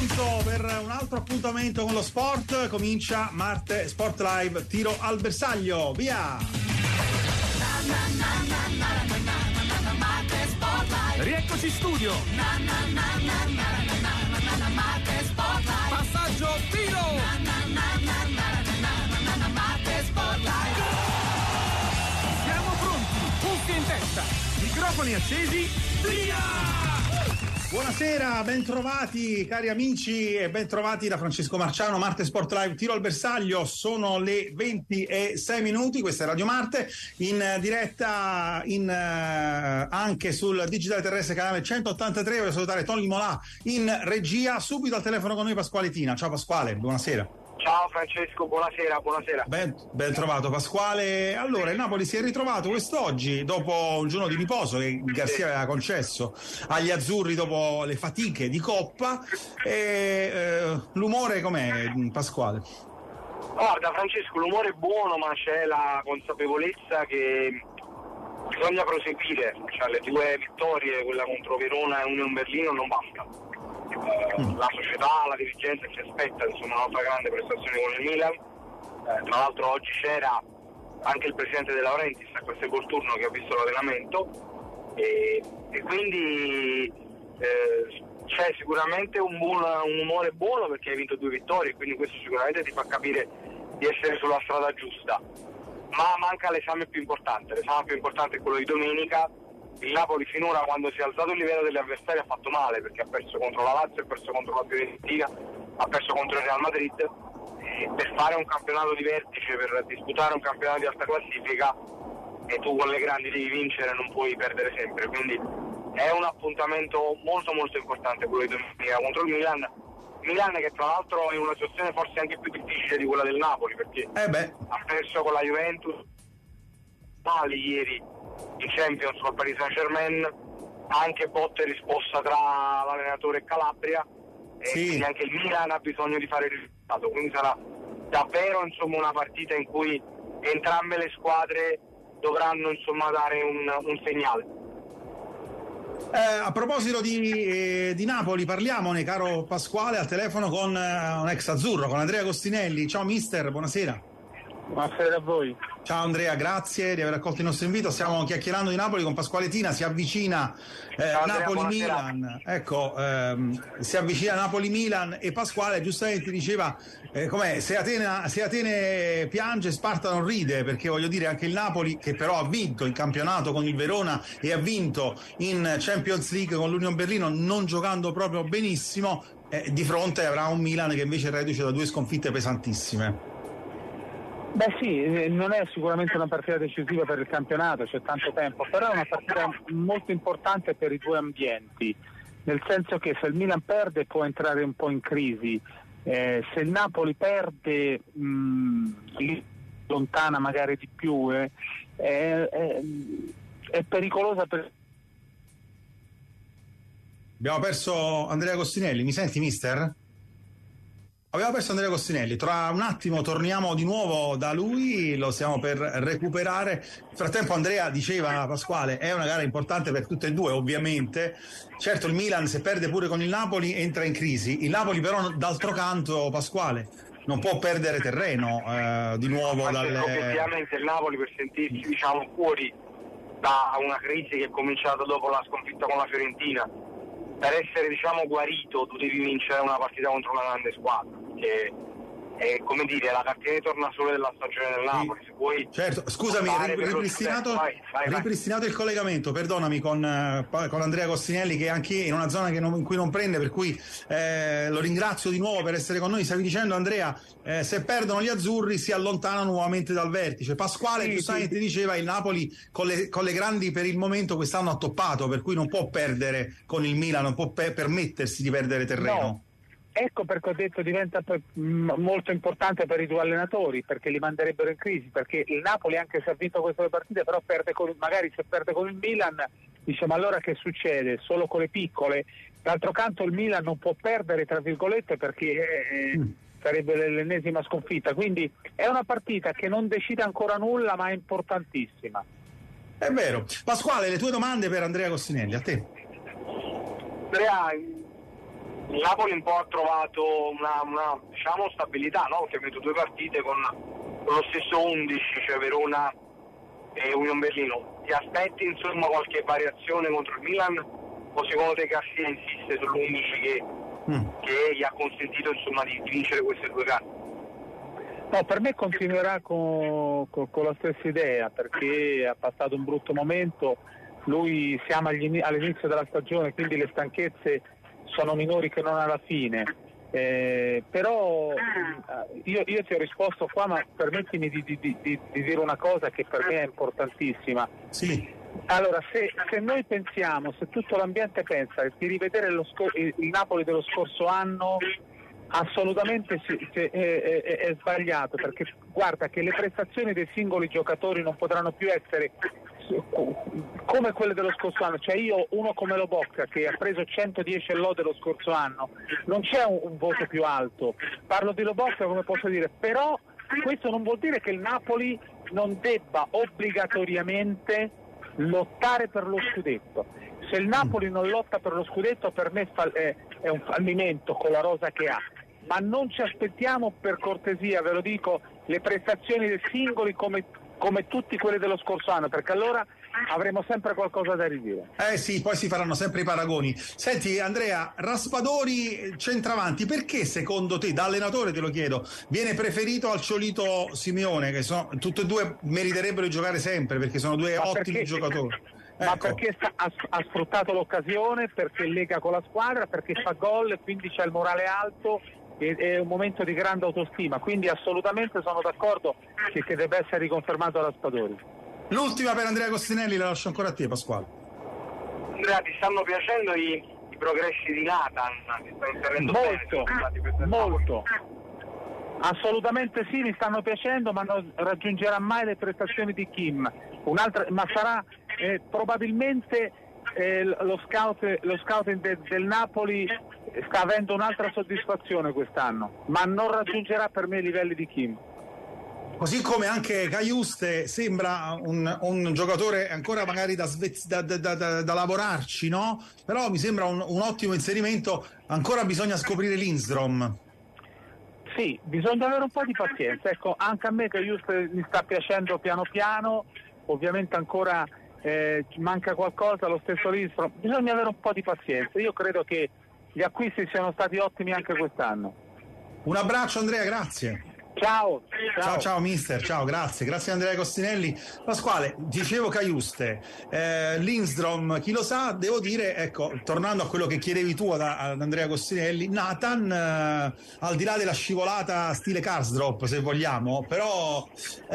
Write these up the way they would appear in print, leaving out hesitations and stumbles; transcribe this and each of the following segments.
pronto per un altro appuntamento con lo sport. Comincia Marte Sport Live, tiro al bersaglio, via! Rieccoci in studio. Passaggio, tiro. Siamo pronti, cuffie in testa, microfoni accesi, via! Buonasera, bentrovati cari amici e bentrovati da Francesco Marciano, Marte Sport Live, tiro al bersaglio. Sono le 20:06, questa è Radio Marte, in diretta anche sul digitale terrestre canale 183. Voglio salutare Tony Molà in regia. Subito al telefono con noi Pasquale Tina. Ciao Pasquale, buonasera. Ciao Francesco, buonasera. Ben trovato Pasquale. Allora, il Napoli si è ritrovato quest'oggi dopo un giorno di riposo che Garzia aveva concesso agli azzurri dopo le fatiche di Coppa. L'umore com'è, Pasquale? Guarda Francesco, l'umore è buono, ma c'è la consapevolezza che bisogna proseguire, cioè le due vittorie, quella contro Verona e Union Berlino, non basta. La società, la dirigenza ci aspetta insomma un'altra grande prestazione con il Milan. Tra l'altro oggi c'era anche il presidente De Laurentiis a questo turno che ha visto l'allenamento e quindi c'è sicuramente un umore buono perché hai vinto 2 vittorie, quindi questo sicuramente ti fa capire di essere sulla strada giusta, ma manca l'esame più importante è quello di domenica. Il Napoli finora, quando si è alzato il livello degli avversari, ha fatto male perché ha perso contro la Lazio, ha perso contro la Fiorentina, ha perso contro il Real Madrid. Per fare un campionato di vertice, per disputare un campionato di alta classifica, e tu con le grandi devi vincere, non puoi perdere sempre, quindi è un appuntamento molto molto importante quello di domenica contro il Milan che tra l'altro è in una situazione forse anche più difficile di quella del Napoli perché ha perso con la Juventus ieri in Champions col Paris Saint-Germain, anche botta e risposta tra l'allenatore e Calabria, e quindi anche il Milan ha bisogno di fare il risultato, quindi sarà davvero insomma una partita in cui entrambe le squadre dovranno insomma dare un segnale. A proposito di Napoli, parliamone caro Pasquale al telefono con un ex azzurro, con Andrea Costinelli. Ciao mister, buonasera. Buonasera a voi. Ciao Andrea, grazie di aver accolto il nostro invito. Stiamo chiacchierando di Napoli con Pasquale Tina. Si avvicina Napoli-Milan. Ecco, si avvicina Napoli-Milan e Pasquale giustamente diceva se Atene piange, Sparta non ride, perché voglio dire anche il Napoli, che però ha vinto il campionato con il Verona e ha vinto in Champions League con l'Union Berlino, non giocando proprio benissimo, di fronte avrà un Milan che invece è reduce da 2 sconfitte pesantissime. Beh sì, non è sicuramente una partita decisiva per il campionato, c'è tanto tempo, però è una partita molto importante per i 2 ambienti, nel senso che se il Milan perde può entrare un po' in crisi, se il Napoli perde lontana magari di più, è pericolosa per... Abbiamo perso Andrea Costinelli, mi senti mister? Abbiamo perso Andrea Costinelli, tra un attimo torniamo di nuovo da lui, lo stiamo per recuperare. Nel frattempo Andrea diceva, Pasquale, è una gara importante per tutte e due ovviamente, certo il Milan se perde pure con il Napoli entra in crisi, il Napoli però d'altro canto, Pasquale, non può perdere terreno di nuovo Effettivamente il Napoli per sentirsi diciamo fuori da una crisi che è cominciata dopo la sconfitta con la Fiorentina, per essere diciamo guarito tu devi vincere una partita contro una grande squadra, che è come dire la cartina di tornasole della stagione del Napoli. Se vuoi, certo, scusami, ripristinato il collegamento, perdonami, con Andrea Costinelli, che è anche in una zona in cui non prende, per cui lo ringrazio di nuovo per essere con noi. Stavi dicendo Andrea, se perdono gli azzurri si allontanano nuovamente dal vertice. Pasquale giustamente diceva il Napoli con le grandi per il momento quest'anno ha toppato, per cui non può perdere con il Milan, non può permettersi di perdere terreno. No. Ecco perché ho detto diventa molto importante per i 2 allenatori, perché li manderebbero in crisi, perché il Napoli anche se ha vinto queste 2 partite però magari se perde con il Milan dice ma allora che succede? Solo con le piccole. D'altro canto il Milan non può perdere tra virgolette perché sarebbe l'ennesima sconfitta, quindi è una partita che non decide ancora nulla ma è importantissima. È vero. Pasquale, le tue domande per Andrea Costinelli, a te. Andrea, il Napoli un po' ha trovato una diciamo stabilità, no? Perché ha vinto 2 partite con lo stesso 11, cioè Verona e Union Berlino. Ti aspetti insomma qualche variazione contro il Milan o secondo te Garcia insiste sull'11 che gli ha consentito insomma di vincere queste 2 gare? No, per me continuerà con la stessa idea, perché ha passato un brutto momento, lui siamo all'inizio della stagione, quindi le stanchezze sono minori che non alla fine, però io ti ho risposto qua, ma permettimi di dire una cosa che per me è importantissima. Sì. Allora, se noi pensiamo, se tutto l'ambiente pensa di rivedere il Napoli dello scorso anno, assolutamente è sbagliato, perché guarda che le prestazioni dei singoli giocatori non potranno più essere come quelle dello scorso anno. Cioè io, uno come Lo Bocca che ha preso 110 lode lo scorso anno, non c'è un voto più alto. Parlo di Lo Bocca, come posso dire, però questo non vuol dire che il Napoli non debba obbligatoriamente lottare per lo scudetto. Se il Napoli non lotta per lo scudetto, per me è un fallimento con la rosa che ha. Ma non ci aspettiamo, per cortesia, ve lo dico, le prestazioni dei singoli come tutti quelli dello scorso anno, perché allora avremo sempre qualcosa da ridire. Sì, poi si faranno sempre i paragoni. Senti Andrea, Raspadori centravanti, perché secondo te, da allenatore te lo chiedo, viene preferito al Ciolito Simeone, che tutti e 2 meriterebbero di giocare sempre, perché sono 2 ottimi giocatori? Ma perché ha sfruttato l'occasione, perché lega con la squadra, perché fa gol e quindi c'è il morale alto, è un momento di grande autostima, quindi assolutamente sono d'accordo che deve essere riconfermato Raspadori. L'ultima per Andrea Costinelli, la lascio ancora a te, Pasquale. Andrea, ti stanno piacendo i progressi di Nathan? Ti sta inserendo molto. Assolutamente sì, mi stanno piacendo, ma non raggiungerà mai le prestazioni di Kim. Ma sarà probabilmente lo scouting del Napoli sta avendo un'altra soddisfazione quest'anno, ma non raggiungerà per me i livelli di Kim. Così come anche Caiuste sembra un giocatore ancora magari da lavorarci, no? Però mi sembra un ottimo inserimento. Ancora bisogna scoprire Lindstrom. Sì, bisogna avere un po' di pazienza. Ecco, anche a me Caiuste mi sta piacendo piano piano, ovviamente ancora manca qualcosa, lo stesso Lindstrom. Bisogna avere un po' di pazienza. Io credo che gli acquisti siano stati ottimi anche quest'anno. Un abbraccio Andrea, grazie. Ciao mister, ciao, grazie Andrea Costinelli. Pasquale, dicevo Caiuste, Lindstrom, chi lo sa, devo dire, ecco, tornando a quello che chiedevi tu ad Andrea Costinelli, Nathan, al di là della scivolata stile Karsdorp se vogliamo, però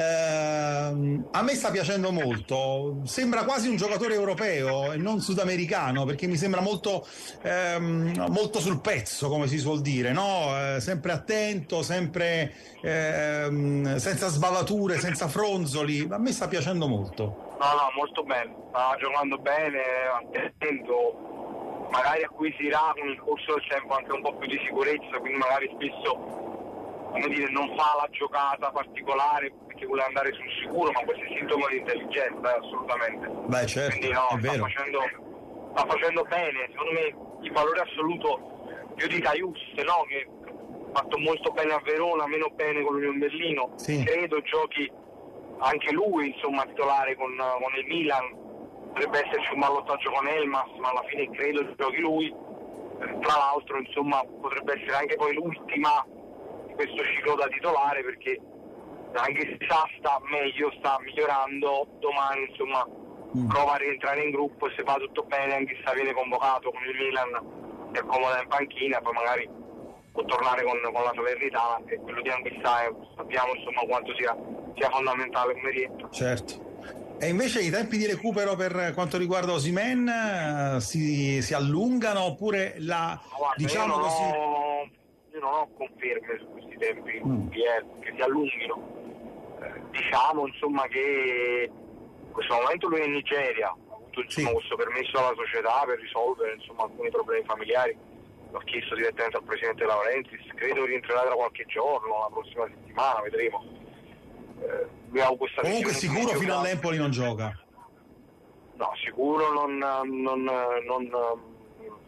a me sta piacendo molto, sembra quasi un giocatore europeo e non sudamericano, perché mi sembra molto sul pezzo, come si suol dire, no? Sempre attento, sempre senza sbavature, senza fronzoli. A me sta piacendo molto. No, molto bene, sta giocando bene, attento, magari acquisirà con il corso del tempo anche un po' più di sicurezza, quindi magari spesso, come dire, non fa la giocata particolare perché vuole andare sul sicuro, ma questo è sintomo di intelligenza, assolutamente. Beh, certo, quindi no, è vero. sta facendo bene, secondo me il valore assoluto più di Caiuste, no? Che ha fatto molto bene a Verona, meno bene con l'Union Berlino, sì. Credo giochi anche lui, insomma, titolare con il Milan, potrebbe esserci un ballottaggio con Elmas, ma alla fine credo giochi lui. Tra l'altro, insomma, potrebbe essere anche poi l'ultima di questo ciclo da titolare, perché anche se sta migliorando, domani insomma prova a rientrare in gruppo e se va tutto bene anche se viene convocato con il Milan, si accomoda in panchina, poi magari può tornare con la Salernitana, e quello di Anguissa sappiamo insomma quanto sia fondamentale come rientro. Certo. E invece i tempi di recupero per quanto riguarda Osimhen si allungano oppure diciamo così? Io non ho conferme su questi tempi che si allunghino. Diciamo insomma che in questo momento lui è in Nigeria, ha avuto insomma questo permesso alla società per risolvere insomma alcuni problemi familiari. L'ho chiesto direttamente al presidente Laurentiis, credo rientrerà tra qualche giorno, la prossima settimana, vedremo. Comunque sicuro fino all'Empoli non gioca. No, sicuro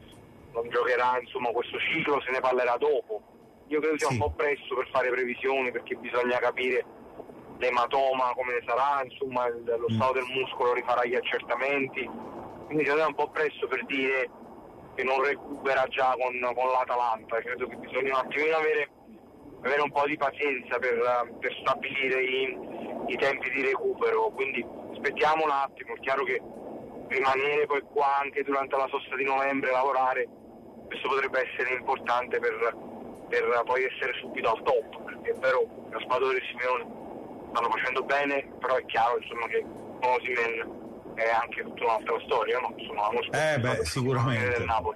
non giocherà insomma questo ciclo, se ne parlerà dopo. Io credo sia un po' presto per fare previsioni, perché bisogna capire l'ematoma come sarà, insomma lo stato del muscolo rifarà gli accertamenti, quindi secondo me è un po' presto per dire che non recupera già con l'Atalanta. Credo che bisogna un attimino avere un po' di pazienza per stabilire i tempi di recupero, quindi aspettiamo un attimo. È chiaro che rimanere poi qua anche durante la sosta di novembre, lavorare, questo potrebbe essere importante per poi essere subito al top, perché è vero che Raspadori e Simeone stanno facendo bene, però è chiaro insomma che Osimhen è anche tutta un'altra storia, no? Insomma, sicuramente del Napoli.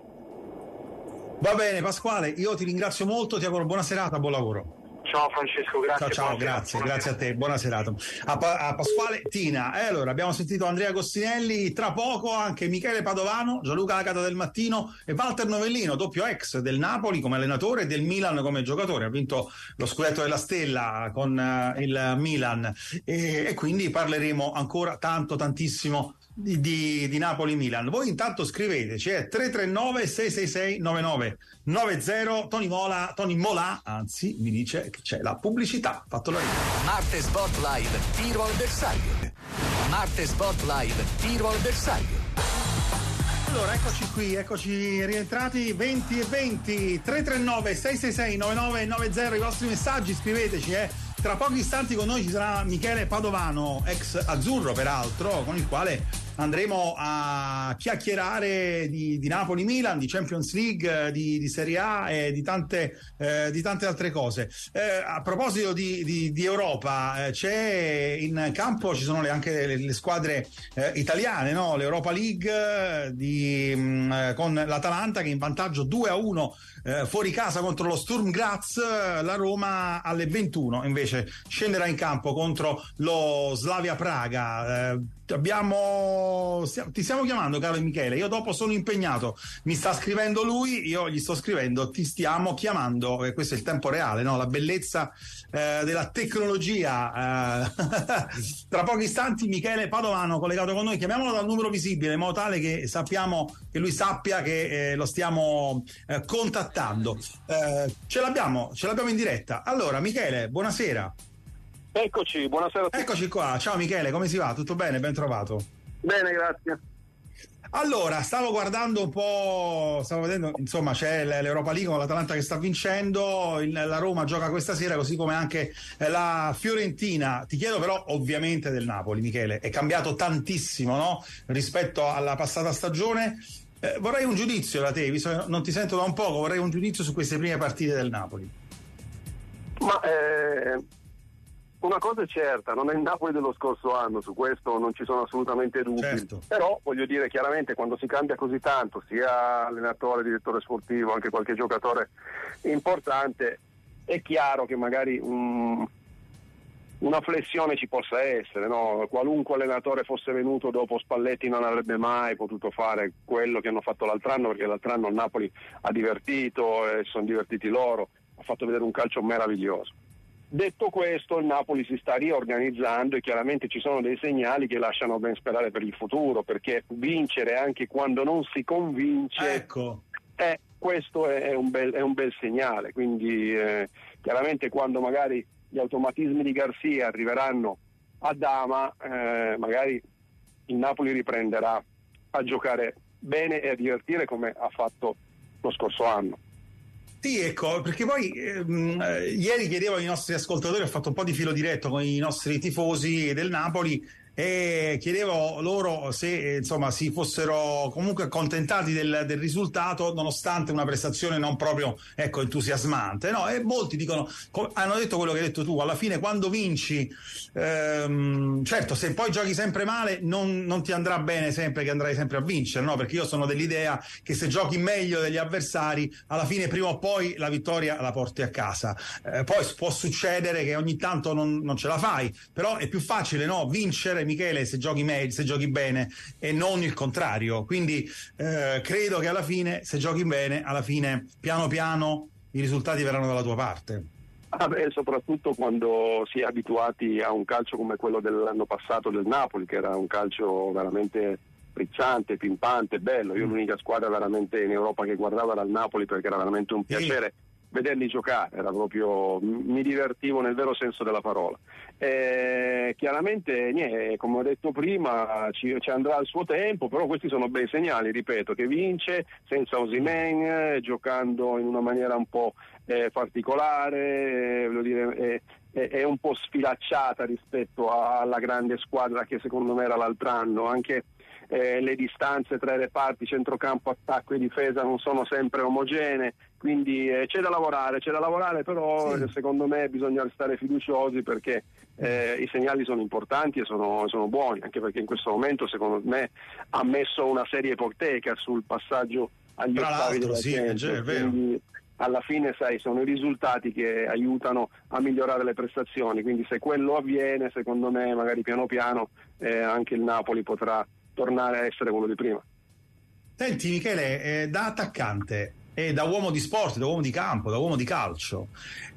Va bene Pasquale, io ti ringrazio molto, ti auguro buona serata, buon lavoro. Ciao Francesco, grazie. Ciao, grazie a te, buona serata. A Pasquale Tina. Allora, abbiamo sentito Andrea Agostinelli, tra poco anche Michele Padovano, Gianluca Agata del Mattino e Walter Novellino, doppio ex del Napoli come allenatore e del Milan come giocatore. Ha vinto lo scudetto della Stella con il Milan e quindi parleremo ancora tantissimo di Napoli-Milan. Voi intanto scriveteci, 339 666 9990. Tony Mola anzi mi dice che c'è la pubblicità, fatto la rima. Marte Sport Live tiro al bersaglio. Marte Sport Live tiro al bersaglio. Allora eccoci rientrati 20 e 20. 339 666 9990 i vostri messaggi, scriveteci. Tra pochi istanti con noi ci sarà Michele Padovano, ex azzurro peraltro, con il quale andremo a chiacchierare di Napoli-Milan, di Champions League, di Serie A e di tante altre cose. A proposito di Europa, c'è in campo, ci sono anche le squadre italiane, no? L'Europa League con l'Atalanta che è in vantaggio 2-1 fuori casa contro lo Sturm Graz. La Roma alle 21 invece scenderà in campo contro lo Slavia Praga. Ti stiamo chiamando, caro Michele, io dopo sono impegnato, mi sta scrivendo lui, io gli sto scrivendo, ti stiamo chiamando, e questo è il tempo reale, no? La bellezza della tecnologia. Tra pochi istanti Michele Padovano collegato con noi, chiamiamolo dal numero visibile in modo tale che lui sappia che lo stiamo contattando. Ce l'abbiamo in diretta. Allora Michele, buonasera. Eccoci, buonasera a tutti. Eccoci qua, ciao Michele, come si va? Tutto bene? Ben trovato. Bene, grazie. Allora, stavo vedendo, insomma, c'è l'Europa League con l'Atalanta che sta vincendo, la Roma gioca questa sera, così come anche la Fiorentina. Ti chiedo però ovviamente del Napoli, Michele, è cambiato tantissimo, no? Rispetto alla passata stagione. Vorrei un giudizio da te, visto che non ti sento da un poco, vorrei un giudizio su queste prime partite del Napoli. Ma una cosa è certa, non è il Napoli dello scorso anno, su questo non ci sono assolutamente dubbi. Certo. Però voglio dire chiaramente, quando si cambia così tanto, sia allenatore, direttore sportivo, anche qualche giocatore importante, è chiaro che magari una flessione ci possa essere, no? Qualunque allenatore fosse venuto dopo Spalletti non avrebbe mai potuto fare quello che hanno fatto l'altro anno, perché l'altro anno il Napoli ha divertito e sono divertiti loro, ha fatto vedere un calcio meraviglioso. Detto questo, il Napoli si sta riorganizzando e chiaramente ci sono dei segnali che lasciano ben sperare per il futuro, perché vincere anche quando non si convince, ecco, questo è un bel segnale. Quindi chiaramente quando magari gli automatismi di Garcia arriveranno a Dama, magari il Napoli riprenderà a giocare bene e a divertire come ha fatto lo scorso anno. Sì, ecco, perché poi ieri chiedevo ai nostri ascoltatori, ho fatto un po' di filo diretto con i nostri tifosi del Napoli e chiedevo loro se insomma si fossero comunque accontentati del risultato nonostante una prestazione non proprio entusiasmante, no? E molti hanno detto quello che hai detto tu, alla fine quando vinci certo, se poi giochi sempre male non ti andrà bene sempre che andrai sempre a vincere, no? Perché io sono dell'idea che se giochi meglio degli avversari alla fine prima o poi la vittoria la porti a casa. Poi può succedere che ogni tanto non ce la fai, però è più facile, no? Vincere, Michele, se giochi meglio, se giochi bene, e non il contrario. Quindi credo che alla fine, se giochi bene, alla fine piano piano i risultati verranno dalla tua parte. Soprattutto quando si è abituati a un calcio come quello dell'anno passato del Napoli, che era un calcio veramente frizzante, pimpante, bello. Io l'unica squadra veramente in Europa che guardavo era il Napoli, perché era veramente un piacere vederli giocare, era proprio, mi divertivo nel vero senso della parola. Chiaramente, come ho detto prima, ci andrà il suo tempo, però questi sono bei segnali, ripeto, che vince senza Osimhen, giocando in una maniera un po' particolare, voglio dire, è un po' sfilacciata rispetto alla grande squadra che secondo me era l'altro anno. Anche le distanze tra i reparti, centrocampo, attacco e difesa non sono sempre omogenee, quindi c'è da lavorare, però secondo me bisogna restare fiduciosi, perché i segnali sono importanti e sono buoni, anche perché in questo momento secondo me ha messo una seria ipoteca sul passaggio agli ottavi della Champions, quindi alla fine sono i risultati che aiutano a migliorare le prestazioni, quindi se quello avviene, secondo me magari piano piano anche il Napoli potrà tornare a essere quello di prima. Senti Michele, da attaccante e da uomo di sport, da uomo di campo, da uomo di calcio,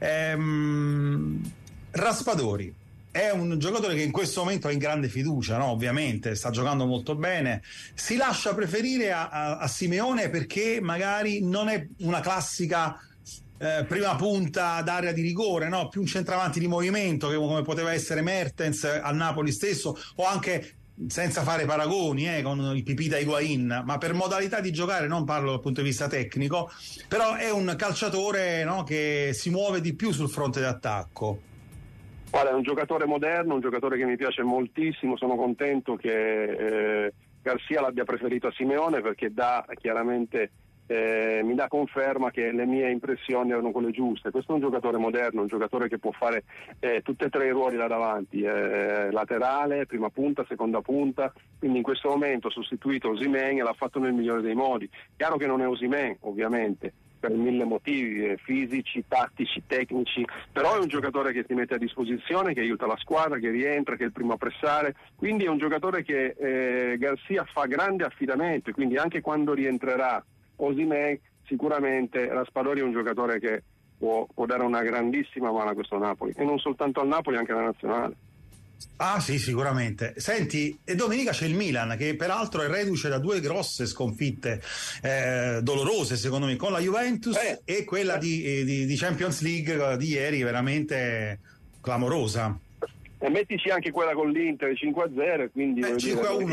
Raspadori è un giocatore che in questo momento ha in grande fiducia, no? Ovviamente sta giocando molto bene, si lascia preferire a Simeone perché magari non è una classica prima punta d'area di rigore, no? Più un centravanti di movimento, che come poteva essere Mertens al Napoli stesso, o anche, senza fare paragoni con il Pipì da Higuain, ma per modalità di giocare, non parlo dal punto di vista tecnico, però è un calciatore, no, che si muove di più sul fronte d'attacco. Guarda, è un giocatore moderno, un giocatore che mi piace moltissimo, sono contento che Garcia l'abbia preferito a Simeone, perché chiaramente mi dà conferma che le mie impressioni erano quelle giuste. Questo è un giocatore moderno, un giocatore che può fare tutti e tre i ruoli là davanti, laterale, prima punta, seconda punta, quindi in questo momento ha sostituito Osimhen e l'ha fatto nel migliore dei modi. Chiaro che non è Osimhen, ovviamente, per 1000 motivi fisici, tattici, tecnici, però è un giocatore che si mette a disposizione, che aiuta la squadra, che rientra, che è il primo a pressare, quindi è un giocatore che Garcia fa grande affidamento, quindi anche quando rientrerà Osimhen, sicuramente Raspadori è un giocatore che può dare una grandissima mano a questo Napoli, e non soltanto al Napoli, anche alla nazionale. Ah sì, sicuramente. Senti, e domenica c'è il Milan, che peraltro è reduce da 2 grosse sconfitte dolorose secondo me, con la Juventus e quella di Champions League di ieri, veramente clamorosa. E mettici anche quella con l'Inter 5-0, quindi 5-1,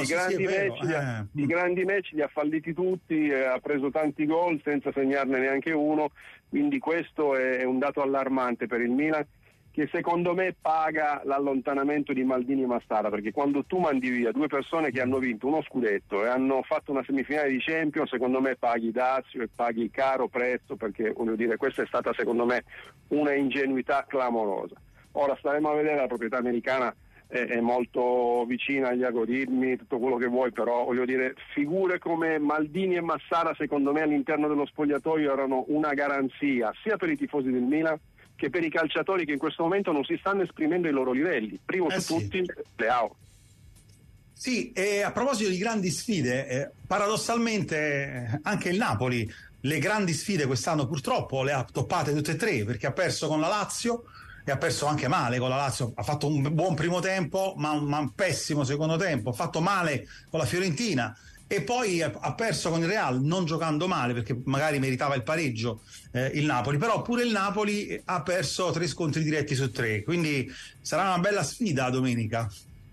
i grandi match li ha falliti tutti, ha preso tanti gol senza segnarne neanche uno, quindi questo è un dato allarmante per il Milan, che secondo me paga l'allontanamento di Maldini e Massara, perché quando tu mandi via 2 persone che hanno vinto uno scudetto e hanno fatto una semifinale di Champions, secondo me paghi dazio e paghi caro prezzo, perché voglio dire, questa è stata secondo me una ingenuità clamorosa. Ora staremo a vedere, la proprietà americana è molto vicina agli algoritmi, tutto quello che vuoi, però voglio dire, figure come Maldini e Massara secondo me all'interno dello spogliatoio erano una garanzia sia per i tifosi del Milan che per i calciatori che in questo momento non si stanno esprimendo ai loro livelli, primo su tutti Leao. Sì, e a proposito di grandi sfide, paradossalmente anche il Napoli le grandi sfide quest'anno purtroppo le ha toppate tutte e 3, perché ha perso con la Lazio e ha perso anche male con la Lazio, ha fatto un buon primo tempo ma un pessimo secondo tempo, ha fatto male con la Fiorentina e poi ha perso con il Real, non giocando male, perché magari meritava il pareggio il Napoli, però pure il Napoli ha perso 3 scontri diretti su 3, quindi sarà una bella sfida domenica.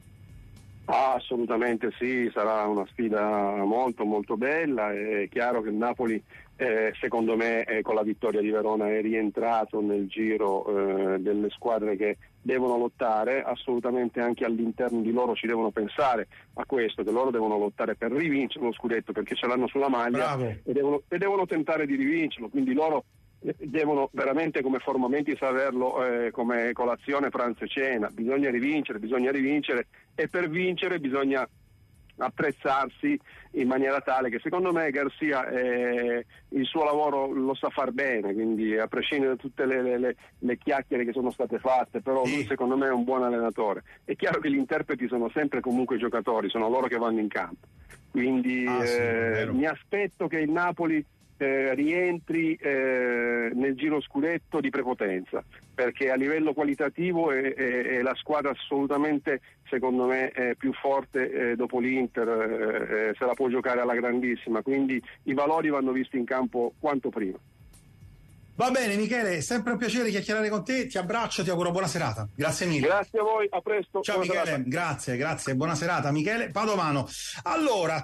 Assolutamente sì, sarà una sfida molto molto bella. È chiaro che il Napoli secondo me con la vittoria di Verona è rientrato nel giro delle squadre che devono lottare, assolutamente anche all'interno di loro ci devono pensare a questo, che loro devono lottare per rivincere lo scudetto, perché ce l'hanno sulla maglia e devono tentare di rivincerlo, quindi loro devono veramente come forma mentis averlo come colazione, pranzo e cena. Bisogna rivincere e per vincere bisogna attrezzarsi in maniera tale che secondo me Garcia il suo lavoro lo sa far bene, quindi a prescindere da tutte le chiacchiere che sono state fatte, però lui secondo me è un buon allenatore. È chiaro che gli interpreti sono sempre comunque i giocatori, sono loro che vanno in campo, quindi mi aspetto che il Napoli rientri nel giro scudetto di prepotenza, perché a livello qualitativo è la squadra assolutamente, secondo me, più forte dopo l'Inter, se la può giocare alla grandissima, quindi i valori vanno visti in campo quanto prima. Va bene Michele, è sempre un piacere chiacchierare con te, ti abbraccio, ti auguro buona serata, grazie mille. Grazie a voi, a presto. Ciao Michele, grazie, buona serata Michele Padovano. Allora,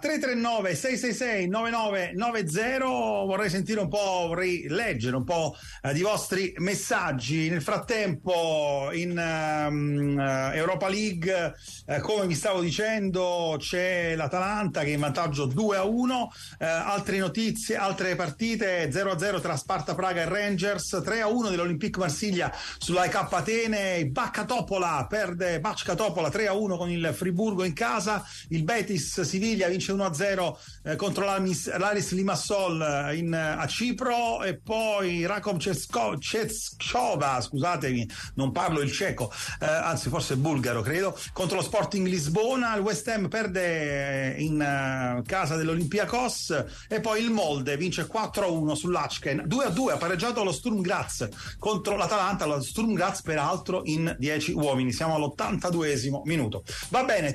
339-666-9990, vorrei sentire un po', vorrei leggere un po' di vostri messaggi. Nel frattempo in Europa League, come vi stavo dicendo, c'è l'Atalanta che è in vantaggio 2-1, altre notizie, altre partite, 0-0 tra Sparta Praga e Rangers, 3-1 dell'Olympique Marsiglia sull'AEK Atene, Bacca Topola perde 3-1 con il Friburgo in casa, il Betis Siviglia vince 1-0 contro l'Aris Limassol a Cipro, e poi Rakom Ceskova, scusatemi, non parlo il ceco, anzi forse il bulgaro credo, contro lo Sporting Lisbona, il West Ham perde in casa dell'Olympiakos, e poi il Molde vince 4-1 sull'Aschken, 2-2 ha pareggiato lo Sturm Graz contro l'Atalanta, lo Sturm Graz peraltro in 10 uomini, siamo all'82esimo minuto. Va bene,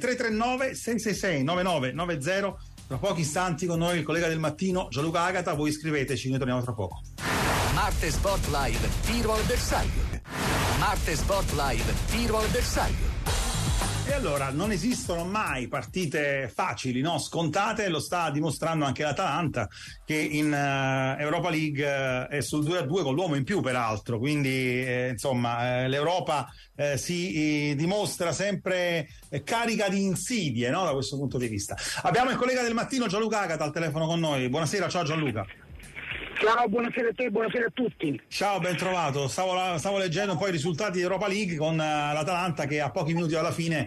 339-666-9990, tra pochi istanti con noi il collega del mattino Gianluca Agata, voi iscriveteci, noi torniamo tra poco. Marte Sport Live, tiro al bersaglio. Marte Sport Live, tiro al bersaglio. E allora non esistono mai partite facili, no? Scontate, lo sta dimostrando anche l'Atalanta che in Europa League è sul 2-2 con l'uomo in più peraltro, quindi l'Europa si dimostra sempre carica di insidie, no? Da questo punto di vista. Abbiamo il collega del mattino Gianluca Agata al telefono con noi, buonasera, ciao Gianluca. Ciao, buonasera a te, buonasera a tutti. Ciao, ben trovato. Stavo leggendo un po' i risultati di Europa League con l'Atalanta che a pochi minuti dalla fine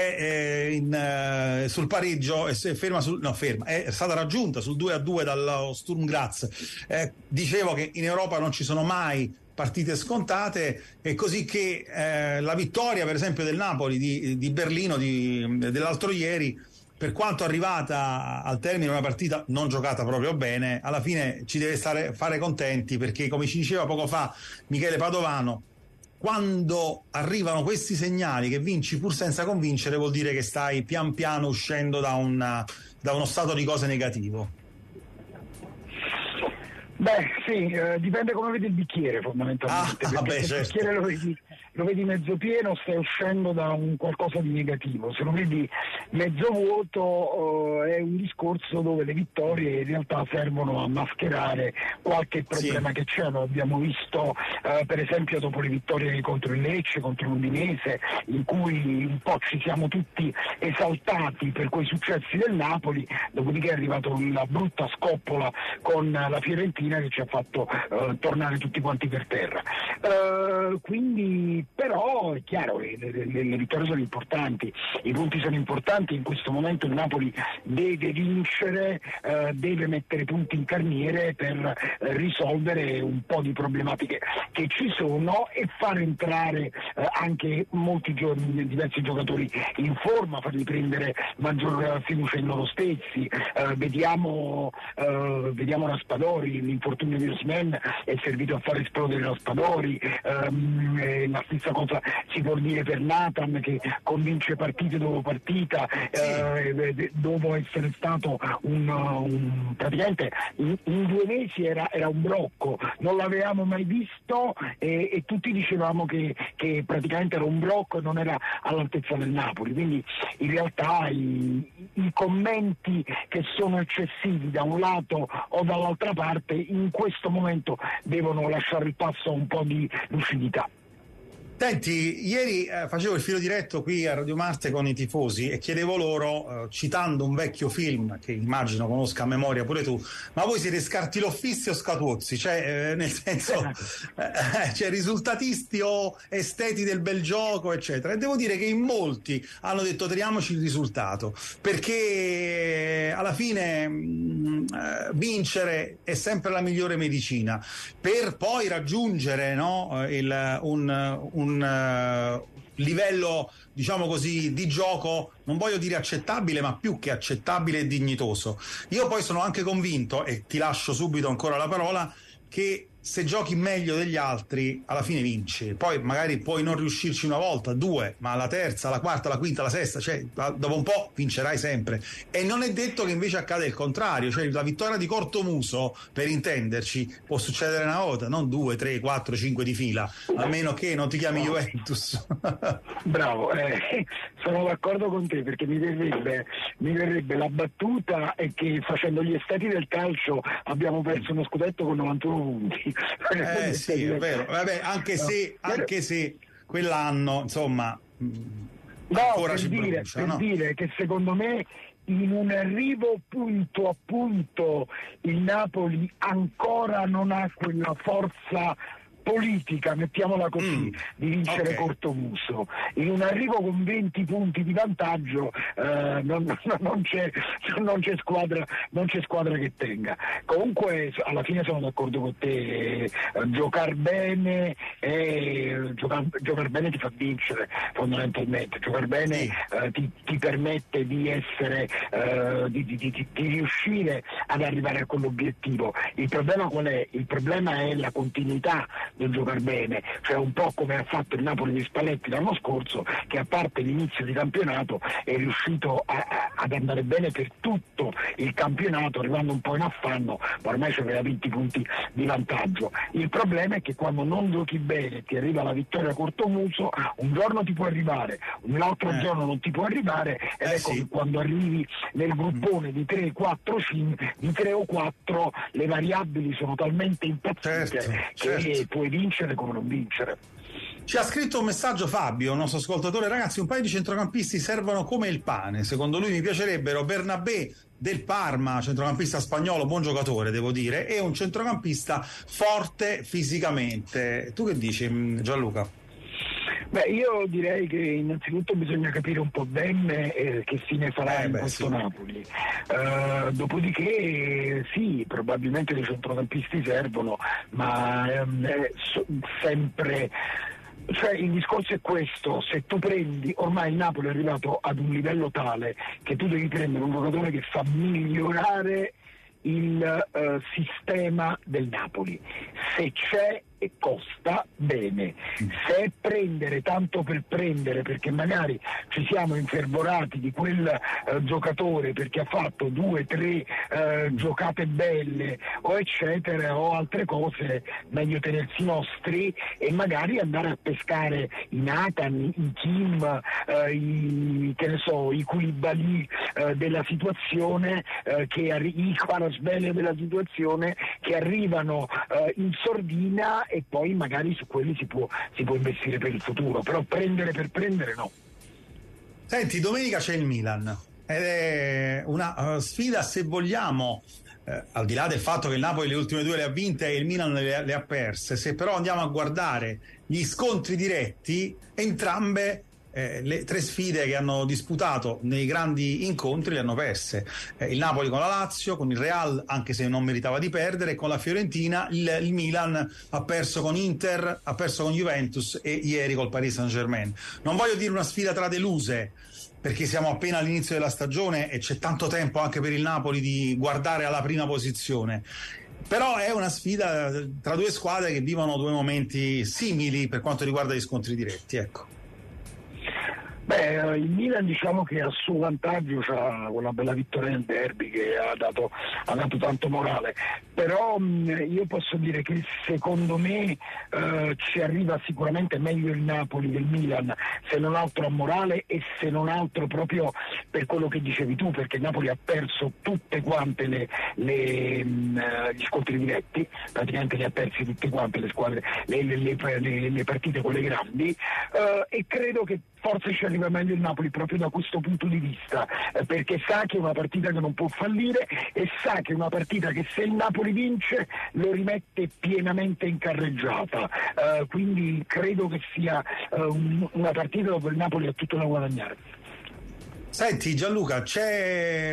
è sul pareggio e è stata raggiunta sul 2-2 dallo Sturm Graz. Dicevo che in Europa non ci sono mai partite scontate, e così che la vittoria per esempio del Napoli di Berlino dell'altro ieri, per quanto arrivata al termine una partita non giocata proprio bene, alla fine ci deve fare contenti, perché come ci diceva poco fa Michele Padovano, quando arrivano questi segnali che vinci pur senza convincere, vuol dire che stai pian piano uscendo da uno stato di cose negativo. Beh sì, dipende come vedi il bicchiere fondamentalmente, perché se il bicchiere lo vedi mezzo pieno stai uscendo da un qualcosa di negativo, se lo vedi mezzo vuoto è un discorso dove le vittorie in realtà servono a mascherare qualche problema che c'è. Lo abbiamo visto per esempio dopo le vittorie contro il Lecce, contro l'Udinese, in cui un po' ci siamo tutti esaltati per quei successi del Napoli, dopodiché è arrivata una brutta scoppola con la Fiorentina che ci ha fatto tornare tutti quanti per terra. Quindi però è chiaro che le vittorie sono importanti, i punti sono importanti, in questo momento il Napoli deve vincere, deve mettere punti in carniere per risolvere un po' di problematiche che ci sono e far entrare anche diversi giocatori in forma, farli prendere maggior fiducia in loro stessi. Vediamo Raspadori, l'infortunio di Osimhen è servito a far esplodere Raspadori, la stessa cosa si può dire per Nathan, che convince partite dopo partita, dopo essere stato praticamente in 2 mesi era un brocco, non l'avevamo mai visto e tutti dicevamo che praticamente era un brocco e non era all'altezza del Napoli, quindi in realtà i commenti che sono eccessivi da un lato o dall'altra parte in questo momento devono lasciare il passo a un po' di lucidità. Senti, ieri facevo il filo diretto qui a Radio Marte con i tifosi e chiedevo loro, citando un vecchio film che immagino conosca a memoria pure tu, ma voi siete scartiloffisti o scatuozzi? Cioè, nel senso, cioè risultatisti o esteti del bel gioco, eccetera. E devo dire che in molti hanno detto teniamoci il risultato, perché alla fine vincere è sempre la migliore medicina, per poi raggiungere, no, livello, diciamo così, di gioco, non voglio dire accettabile, ma più che accettabile e dignitoso. Io poi sono anche convinto, e ti lascio subito ancora la parola, che se giochi meglio degli altri alla fine vinci. Poi magari puoi non riuscirci una volta, due, ma la terza, la quarta, la quinta, la sesta, cioè dopo un po' vincerai sempre. E non è detto che invece accade il contrario, cioè la vittoria di Cortomuso, per intenderci, può succedere una volta, non 2, 3, 4, 5 di fila, a meno che non ti chiami Juventus. Bravo, sono d'accordo con te, perché mi verrebbe la battuta è che facendo gli estati del calcio abbiamo perso uno scudetto con 91 punti. Sì, è vero. Vabbè, anche se quell'anno, insomma, ancora ci brucia, per dire che secondo me in un arrivo punto a punto il Napoli ancora non ha quella forza politica, mettiamola così, di vincere Cortomuso. In un arrivo con 20 punti di vantaggio non c'è squadra che tenga. Comunque alla fine sono d'accordo con te, giocare bene ti fa vincere fondamentalmente, giocare bene ti permette di essere di riuscire ad arrivare a quell'obiettivo. Il problema qual è? Il problema è la continuità del giocare bene, cioè un po' come ha fatto il Napoli di Spalletti l'anno scorso, che a parte l'inizio di campionato è riuscito ad andare bene per tutto il campionato, arrivando un po' in affanno, ma ormai c'aveva 20 punti di vantaggio. Il problema è che quando non giochi bene ti arriva la vittoria a Cortomuso, un giorno ti può arrivare, un altro giorno non ti può arrivare, ed ecco che quando arrivi nel gruppone di 3, 4, 5, di 3 o 4 le variabili sono talmente impazzite che puoi vincere come non vincere. Ci ha scritto un messaggio Fabio, il nostro ascoltatore: ragazzi, un paio di centrocampisti servono come il pane, secondo lui mi piacerebbero Bernabé del Parma, centrocampista spagnolo, buon giocatore devo dire, e un centrocampista forte fisicamente. Tu che dici, Gianluca? Beh, io direi che innanzitutto bisogna capire un po' bene che fine farà in questo Napoli. Dopodiché sì, probabilmente dei centrocampisti servono, ma sempre. Cioè il discorso è questo: se tu prendi, ormai il Napoli è arrivato ad un livello tale che tu devi prendere un giocatore che fa migliorare il sistema del Napoli. Se c'è e costa, bene. Se è prendere tanto per prendere, perché magari ci siamo infervorati di quel giocatore perché ha fatto 2, 3 giocate belle o eccetera o altre cose, meglio tenersi i nostri e magari andare a pescare i Nathan, i Kim, i Koulibaly della situazione, i Kvaratskhelia della situazione, che arrivano in sordina, e poi magari su quelli si può investire per il futuro, però prendere per prendere no. Senti, domenica c'è il Milan ed è una sfida, se vogliamo, al di là del fatto che il Napoli le ultime 2 le ha vinte e il Milan le ha perse, se però andiamo a guardare gli scontri diretti, entrambe le 3 sfide che hanno disputato nei grandi incontri le hanno perse. Il Napoli con la Lazio, con il Real, anche se non meritava di perdere, con la Fiorentina. Il Milan ha perso con Inter, ha perso con Juventus e ieri col Paris Saint-Germain. Non voglio dire una sfida tra deluse, perché siamo appena all'inizio della stagione e c'è tanto tempo anche per il Napoli di guardare alla prima posizione, però è una sfida tra 2 squadre che vivono 2 momenti simili per quanto riguarda gli scontri diretti, ecco. Beh, il Milan diciamo che a suo vantaggio c'ha quella bella vittoria nel derby che ha dato tanto morale, però io posso dire che secondo me ci arriva sicuramente meglio il Napoli del Milan, se non altro a morale e se non altro proprio per quello che dicevi tu, perché il Napoli ha perso tutte quante gli scontri diretti, praticamente li ha persi tutte quante le squadre, le partite con le grandi, e credo che forse ci arriva meglio il Napoli proprio da questo punto di vista, perché sa che è una partita che non può fallire e sa che è una partita che se il Napoli vince lo rimette pienamente in carreggiata, quindi credo che sia una partita dove il Napoli ha tutto da guadagnare. Senti Gianluca, c'è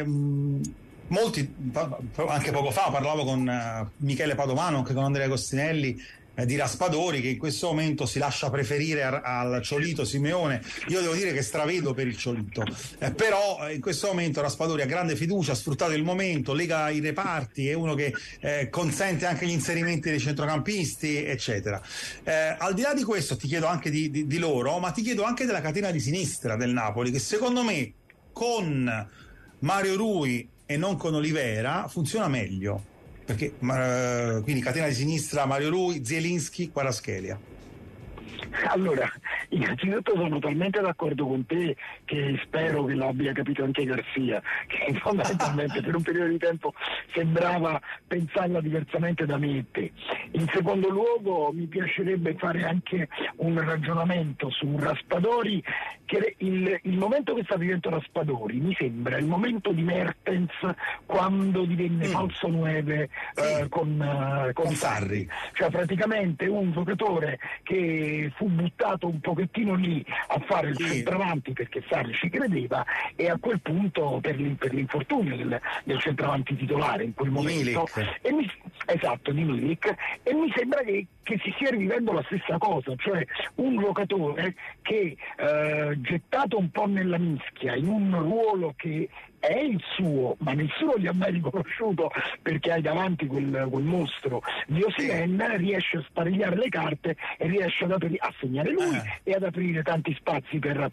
molti, anche poco fa parlavo con Michele Padovano, anche con Andrea Costinelli, di Raspadori, che in questo momento si lascia preferire al Ciolito Simeone. Io devo dire che stravedo per il Ciolito, però in questo momento Raspadori ha grande fiducia, ha sfruttato il momento, lega i reparti, è uno che consente anche gli inserimenti dei centrocampisti, eccetera. Al di là di questo ti chiedo anche di loro, ma ti chiedo anche della catena di sinistra del Napoli, che secondo me con Mario Rui e non con Olivera funziona meglio, perché quindi catena di sinistra Mario Rui, Zielinski, Kvaratskhelia. Allora, innanzitutto sono talmente d'accordo con te che spero che l'abbia capito anche Garcia, che fondamentalmente per un periodo di tempo sembrava pensarla diversamente da me e te. In secondo luogo mi piacerebbe fare anche un ragionamento su Raspadori, che il momento che sta vivendo Raspadori mi sembra il momento di Mertens quando divenne falso 9 con Sarri, cioè praticamente un giocatore che fu buttato un pochettino lì a fare il centravanti perché Sarri ci credeva, e a quel punto per l'infortunio del centravanti titolare in quel momento di Milik, e mi sembra che si stia rivivendo la stessa cosa, cioè un giocatore che gettato un po' nella mischia in un ruolo che è il suo, ma nessuno gli ha mai riconosciuto perché hai davanti quel mostro di Osimhen, riesce a sparigliare le carte e riesce a segnare lui e ad aprire tanti spazi per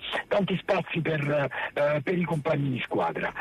i compagni di squadra.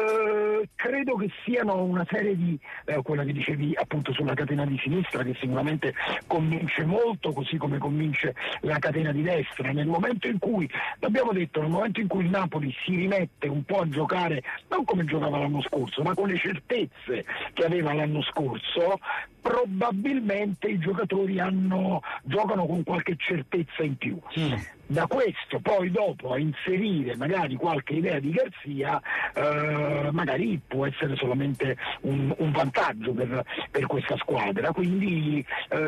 Credo che siano una serie di quella che dicevi appunto sulla catena di sinistra, che sicuramente convince molto, così come convince la catena di destra. Nel momento in cui, l'abbiamo detto, nel momento in cui il Napoli si rimette un po' a giocare non come giocava l'anno scorso, ma con le certezze che aveva l'anno scorso, probabilmente i giocatori giocano con qualche certezza in più. Da questo poi dopo a inserire magari qualche idea di Garcia, magari può essere solamente un vantaggio per questa squadra, quindi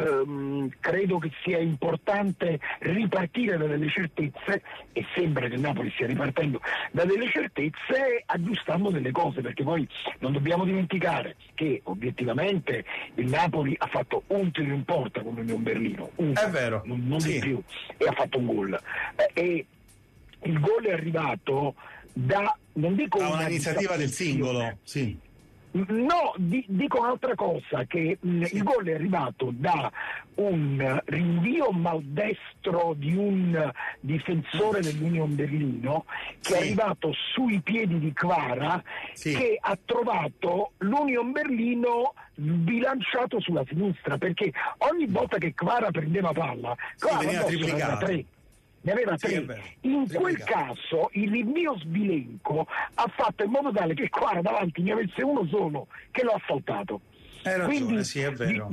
credo che sia importante ripartire da delle certezze, e sembra che il Napoli stia ripartendo da delle certezze, aggiustando delle cose, perché poi non dobbiamo dimenticare che obiettivamente il Napoli ha fatto un tiro in porta con l'Union Berlino, è vero, non di più, e ha fatto un gol. E il gol è arrivato da un'iniziativa del singolo, sì. No, dico un'altra cosa, che il gol è arrivato da un rinvio maldestro di un difensore dell'Union Berlino che è arrivato sui piedi di Kvara, che ha trovato l'Union Berlino bilanciato sulla sinistra, perché ogni volta che Kvara prendeva palla, Kvara ne aveva tre. In quel caso il rinvio sbilenco ha fatto in modo tale che Kvara davanti ne avesse uno solo che l'ha assaltato. Quindi è vero.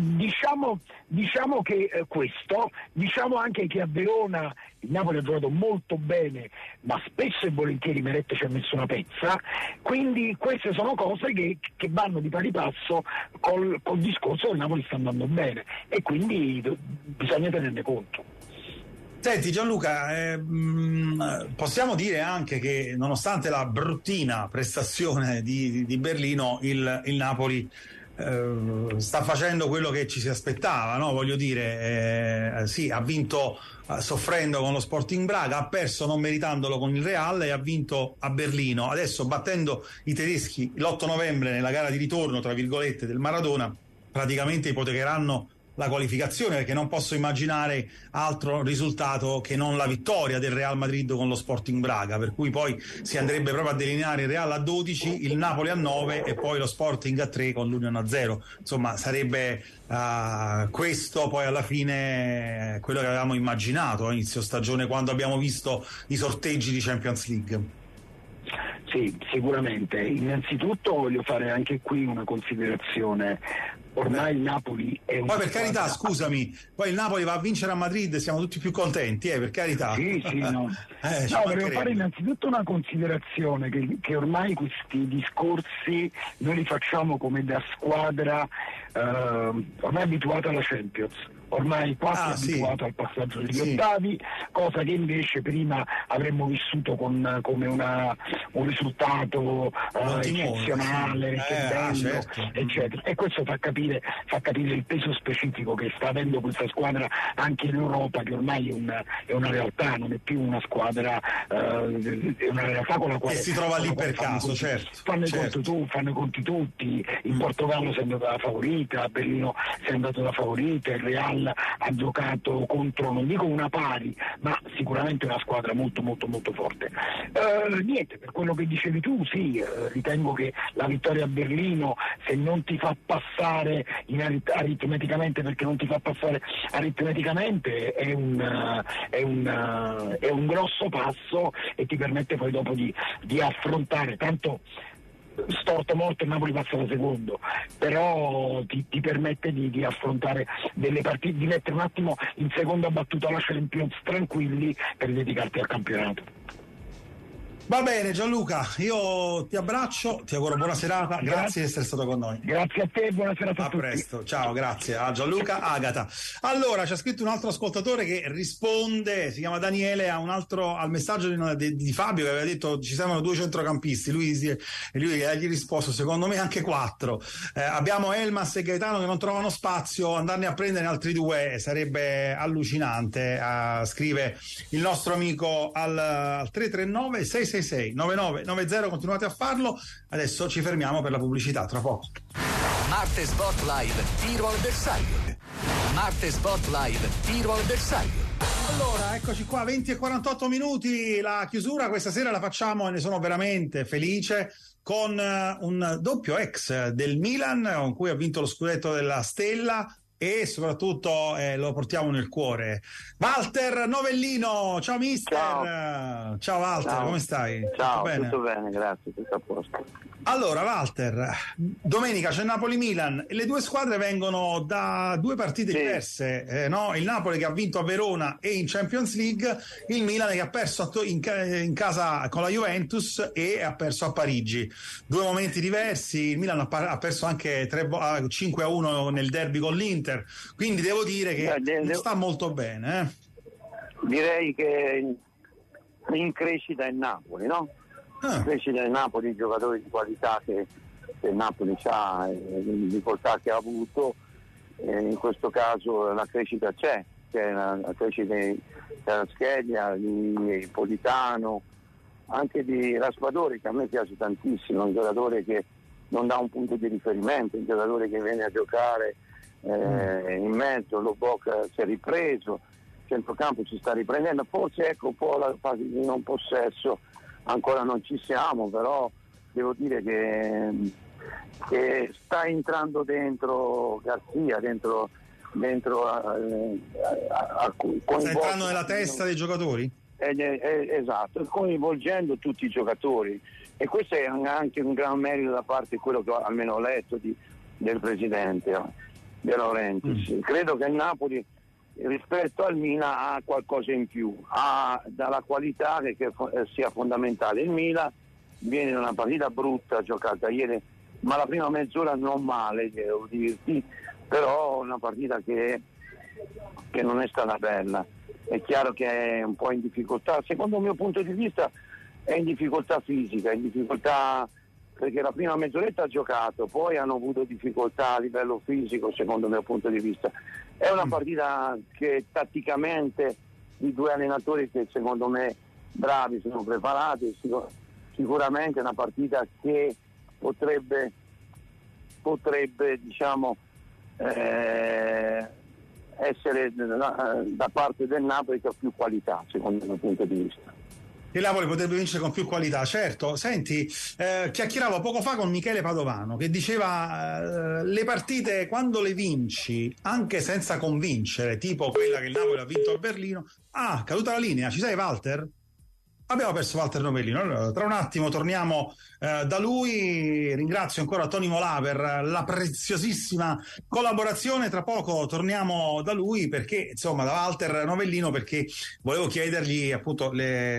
Diciamo che questo, diciamo anche che a Verona il Napoli ha giocato molto bene, ma spesso e volentieri Meret ci ha messo una pezza, quindi queste sono cose che vanno di pari passo col discorso che il Napoli sta andando bene, e quindi bisogna tenerne conto. Senti Gianluca, possiamo dire anche che nonostante la bruttina prestazione di Berlino, il Napoli sta facendo quello che ci si aspettava, no? Voglio dire, ha vinto soffrendo con lo Sporting Braga, ha perso non meritandolo con il Real e ha vinto a Berlino. Adesso, battendo i tedeschi l'8 novembre nella gara di ritorno, tra virgolette, del Maradona, praticamente ipotecheranno la qualificazione, perché non posso immaginare altro risultato che non la vittoria del Real Madrid con lo Sporting Braga, per cui poi si andrebbe proprio a delineare il Real a 12, il Napoli a 9 e poi lo Sporting a 3 con l'Union a 0. Insomma, sarebbe questo poi alla fine quello che avevamo immaginato a inizio stagione, quando abbiamo visto i sorteggi di Champions League. Sì, sicuramente. Innanzitutto voglio fare anche qui una considerazione. Ormai il Napoli è un... Poi per carità, scusami, poi il Napoli va a vincere a Madrid, siamo tutti più contenti, per carità. Sì, no. No, volevo fare innanzitutto una considerazione che ormai questi discorsi noi li facciamo come da squadra ormai abituata alla Champions, ormai quasi abituato al passaggio degli ottavi, cosa che invece prima avremmo vissuto come un risultato eccezionale, che bello, eccetera. E questo fa capire il peso specifico che sta avendo questa squadra anche in Europa, che ormai è una realtà, non è più una squadra, è una realtà con la quale si trova lì per caso, fanno i conti tutti. In Portogallo si è andato da favorita, a Berlino si è andato da favorita, il Real ha giocato contro, non dico una pari, ma sicuramente una squadra molto molto molto forte. Niente, per quello che dicevi tu, ritengo che la vittoria a Berlino, se non ti fa passare aritmeticamente, perché non ti fa passare aritmeticamente, è un grosso passo e ti permette poi dopo di affrontare, tanto storto morto il Napoli passa da secondo, però ti permette di affrontare delle partite, di mettere un attimo in seconda battuta la Champions tranquilli per dedicarti al campionato. Va bene Gianluca, io ti abbraccio, ti auguro buona serata, grazie di essere stato con noi. Grazie a te, buona serata a tutti. A presto, ciao, grazie a Gianluca Agata. Allora, c'è scritto un altro ascoltatore che risponde, si chiama Daniele, al messaggio di Fabio che aveva detto ci servono 2 centrocampisti, lui gli ha risposto secondo me anche 4. Abbiamo Elmas e Gaetano che non trovano spazio, andarne a prendere altri 2 sarebbe allucinante, scrive il nostro amico al 339 666 9990, continuate a farlo. Adesso ci fermiamo per la pubblicità, tra poco. Marte Sport Live, tiro al bersaglio. Marte Sport Live, tiro al bersaglio. Allora, eccoci qua, 20 e 48 minuti, la chiusura questa sera la facciamo e ne sono veramente felice con un doppio ex del Milan con cui ha vinto lo scudetto della Stella e soprattutto lo portiamo nel cuore. Walter Novellino, ciao mister. Ciao Walter, ciao. Come stai? Ciao, tutto bene, grazie, tutto a posto. Allora Walter, domenica c'è Napoli-Milan e le 2 squadre vengono da 2 partite diverse, no? Il Napoli che ha vinto a Verona e in Champions League, il Milan che ha perso in casa con la Juventus e ha perso a Parigi. 2 momenti diversi, il Milan ha perso anche 5-1 nel derby con l'Inter, quindi devo dire che non sta molto bene. Direi che in crescita è Napoli, no? Crescita del Napoli, giocatori di qualità che il Napoli ha, le difficoltà che ha avuto, in questo caso la crescita c'è la crescita della Schelia, di Politano, anche di Raspadori, che a me piace tantissimo, un giocatore che non dà un punto di riferimento, un giocatore che viene a giocare in mezzo. Lobok si è ripreso, centrocampo si sta riprendendo, forse ecco un po' la fase di non possesso ancora non ci siamo, però devo dire che sta entrando dentro Garzia, dentro sta entrando nella testa dei giocatori? Esatto, coinvolgendo tutti i giocatori, e questo è anche un gran merito da parte di quello che almeno ho letto del presidente De Laurentiis. Credo che il Napoli rispetto al Milan ha qualcosa in più, ha dalla qualità che sia fondamentale. Il Milan viene da una partita brutta giocata ieri, ma la prima mezz'ora non male, devo dirti, però una partita che non è stata bella. È chiaro che è un po' in difficoltà, secondo il mio punto di vista è in difficoltà fisica, in difficoltà perché la prima mezz'oretta ha giocato, poi hanno avuto difficoltà a livello fisico, secondo il mio punto di vista. È una partita che tatticamente i 2 allenatori che secondo me bravi, sono preparati, sicuramente è una partita che potrebbe diciamo essere da parte del Napoli che ha più qualità, secondo il mio punto di vista. Il Napoli potrebbe vincere con più qualità, certo. Senti, chiacchieravo poco fa con Michele Padovano che diceva le partite quando le vinci anche senza convincere, tipo quella che il Napoli ha vinto a Berlino. Caduta la linea, ci sei Walter? Abbiamo perso Walter Novellino. Allora, tra un attimo torniamo da lui. Ringrazio ancora Tony Molà per la preziosissima collaborazione. Tra poco torniamo da lui, perché insomma, da Walter Novellino, perché volevo chiedergli appunto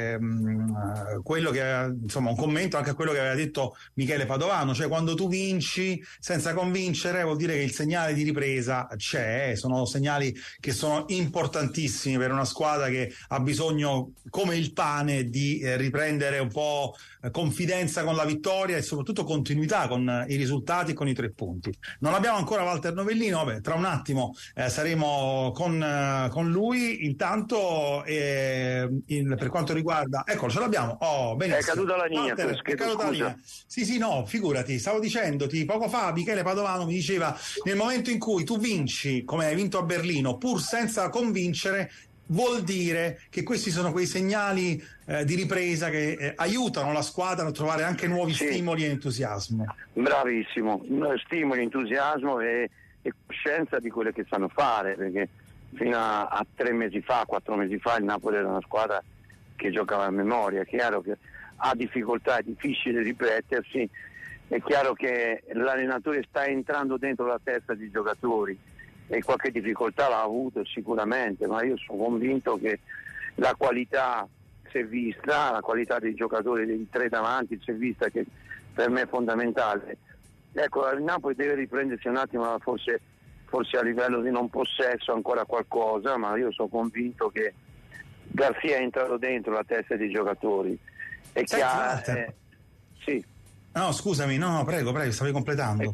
quello che insomma un commento anche a quello che aveva detto Michele Padovano, cioè quando tu vinci senza convincere vuol dire che il segnale di ripresa c'è, sono segnali che sono importantissimi per una squadra che ha bisogno come il pane di riprendere un po' confidenza con la vittoria e soprattutto continuità con i risultati e con i 3 punti. Non abbiamo ancora Walter Novellino, vabbè, tra un attimo saremo con lui. Intanto per quanto riguarda, eccolo, ce l'abbiamo. Oh, benissimo. È caduta la linea. Walter, è caduta la linea. Sì, no, figurati, stavo dicendoti poco fa, Michele Padovano mi diceva, nel momento in cui tu vinci come hai vinto a Berlino pur senza convincere, vuol dire che questi sono quei segnali di ripresa che aiutano la squadra a trovare anche nuovi stimoli e entusiasmo. Bravissimo, stimoli, entusiasmo e coscienza di quello che sanno fare, perché fino a 3 mesi fa, 4 mesi fa il Napoli era una squadra che giocava a memoria. È chiaro che ha difficoltà, è difficile ripetersi, è chiaro che l'allenatore sta entrando dentro la testa dei giocatori e qualche difficoltà l'ha avuto sicuramente, ma io sono convinto che la qualità si è vista, la qualità dei giocatori, dei 3 davanti si è vista, che per me è fondamentale. Ecco, il Napoli deve riprendersi un attimo, forse a livello di non possesso ancora qualcosa, ma io sono convinto che Garcia è entrato dentro la testa dei giocatori. È chiaro. Sì. No, scusami, no, prego, stavi completando.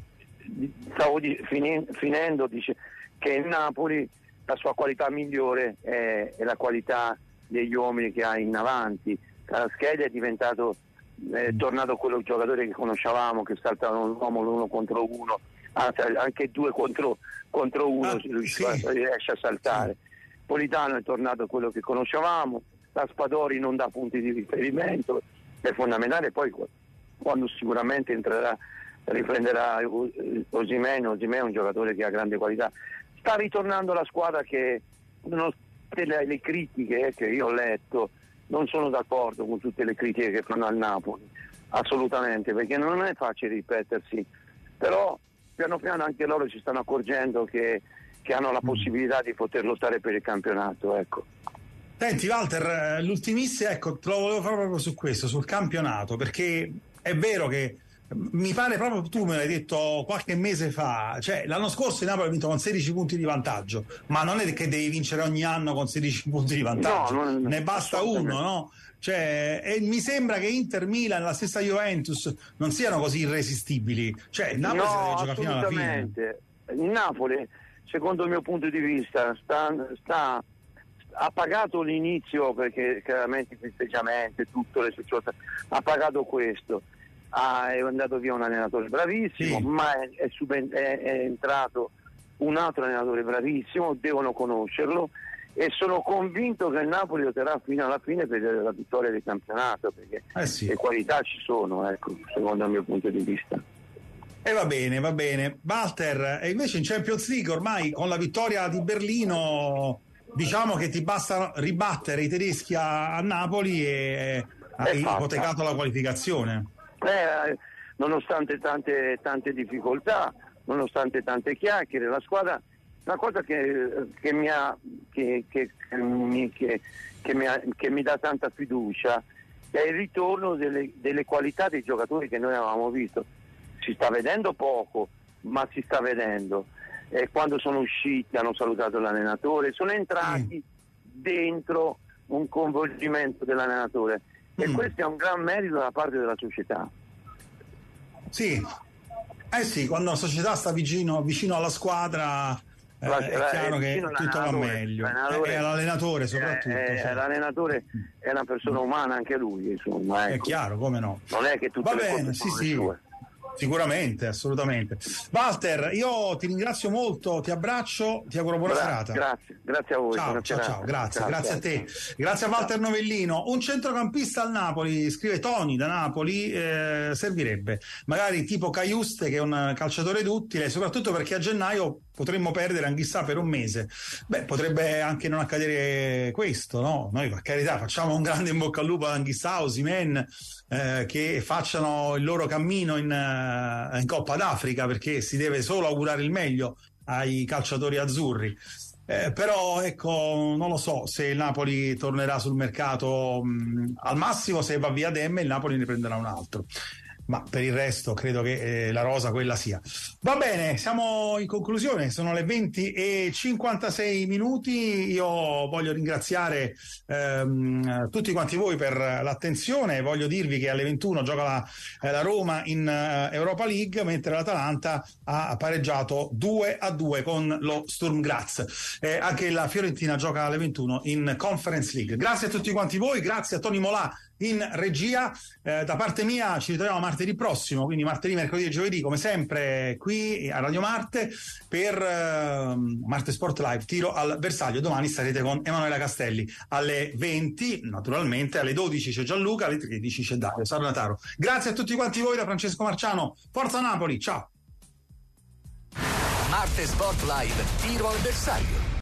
Stavo finendo, dice che il Napoli, la sua qualità migliore è la qualità degli uomini che ha in avanti. Kvaratskhelia è diventato tornato quello giocatore che conoscevamo, che saltava l'uomo l'1 contro 1, anzi anche 2 contro 1 riesce a saltare. Politano è tornato quello che conoscevamo, Raspadori non dà punti di riferimento, è fondamentale. Poi quando sicuramente riprenderà Osimhen è un giocatore che ha grande qualità. Sta ritornando la squadra che, nonostante le critiche che io ho letto, non sono d'accordo con tutte le critiche che fanno al Napoli, assolutamente, perché non è facile ripetersi, però piano piano anche loro si stanno accorgendo che hanno la possibilità di poter lottare per il campionato, ecco. Senti Walter, l'ultimissima, ecco, te lo volevo fare proprio su questo, sul campionato, perché è vero che mi pare proprio tu me l'hai detto qualche mese fa, cioè l'anno scorso il Napoli ha vinto con 16 punti di vantaggio, ma non è che devi vincere ogni anno con 16 punti di vantaggio, no, ne basta uno, no? Cioè, e mi sembra che Inter, Milan, la stessa Juventus non siano così irresistibili, cioè il Napoli si deve giocare fino alla fine. Il Napoli, secondo il mio punto di vista, ha pagato l'inizio, perché chiaramente i festeggiamenti, tutto le situazioni, ha pagato questo. È andato via un allenatore bravissimo, ma è entrato un altro allenatore bravissimo, devono conoscerlo, e sono convinto che il Napoli lotterà fino alla fine per la vittoria del campionato, perché le qualità ci sono, ecco, secondo il mio punto di vista. E va bene. Walter, e invece in Champions League ormai con la vittoria di Berlino diciamo che ti basta ribattere i tedeschi a Napoli e hai ipotecato la qualificazione. Nonostante tante difficoltà, nonostante tante chiacchiere, la squadra, una cosa che mi dà tanta fiducia è il ritorno delle qualità dei giocatori che noi avevamo visto. Si sta vedendo poco, ma si sta vedendo. Quando sono usciti hanno salutato l'allenatore, sono entrati dentro un coinvolgimento dell'allenatore. E questo è un gran merito da parte della società. Sì, quando la società sta vicino alla squadra è chiaro che tutto va meglio. E l'allenatore soprattutto. L'allenatore è una persona umana anche lui, insomma. Ecco. È chiaro, come no. Non è che tutte le cose sono le sue. Sicuramente, assolutamente. Walter, io ti ringrazio molto, ti abbraccio, ti auguro buona serata. Grazie a voi. Ciao, grazie a te. Grazie a Walter Novellino. Un centrocampista al Napoli, scrive Tony da Napoli, servirebbe. Magari tipo Caiuste, che è un calciatore duttile, soprattutto perché a gennaio potremmo perdere Anghissà per un mese. Beh, potrebbe anche non accadere questo, no? Noi, per carità, facciamo un grande in bocca al lupo ad Anghissà, Osimhen, che facciano il loro cammino in Coppa d'Africa, perché si deve solo augurare il meglio ai calciatori azzurri. Però ecco, non lo so se il Napoli tornerà sul mercato. Al massimo, se va via Demme, il Napoli ne prenderà un altro, ma per il resto credo che la rosa quella sia. Va bene, siamo in conclusione, sono le 20:56. Io voglio ringraziare tutti quanti voi per l'attenzione. Voglio dirvi che alle 21 gioca la Roma in Europa League, mentre l'Atalanta ha pareggiato 2-2 con lo Sturm Graz. Anche la Fiorentina gioca alle 21 in Conference League. Grazie a tutti quanti voi, grazie a Tony Molà in regia. Da parte mia ci ritroviamo martedì prossimo, quindi martedì, mercoledì e giovedì, come sempre qui a Radio Marte per Marte Sport Live, tiro al bersaglio. Domani starete con Emanuela Castelli alle 20, naturalmente alle 12 c'è Gianluca, alle 13 c'è Dario Sarnataro. Grazie a tutti quanti voi da Francesco Marciano, forza Napoli, ciao. Marte Sport Live, tiro al bersaglio.